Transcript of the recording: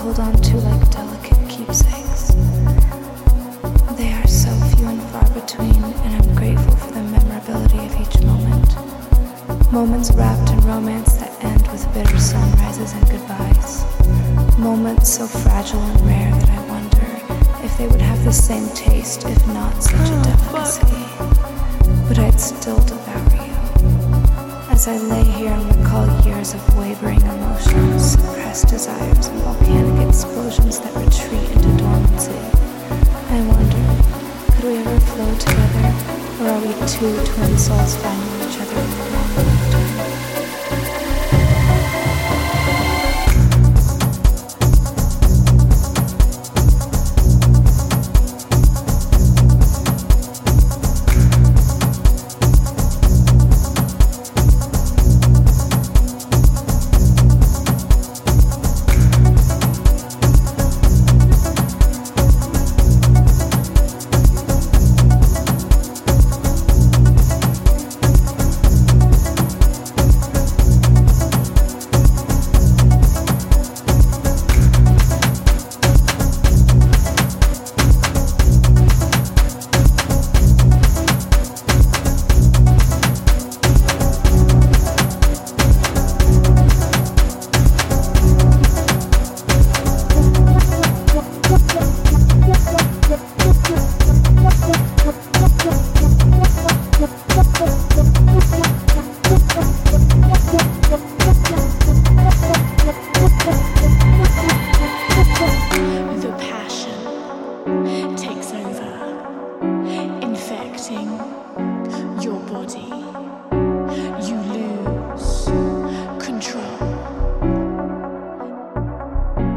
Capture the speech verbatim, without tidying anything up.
hold on to like delicate keepsakes. They are so few and far between, and I'm grateful for the memorability of each moment. Moments wrapped in romance that end with bitter sunrises and goodbyes. Moments so fragile and rare that I wonder if they would have the same taste, if not such a delicacy. But I'd still devour you. As I lay here and recall years of wavering emotions, suppressed desires, and volcanic explosions that retreat into dormancy, I wonder, could we ever flow together, or are we two twin souls finding each other?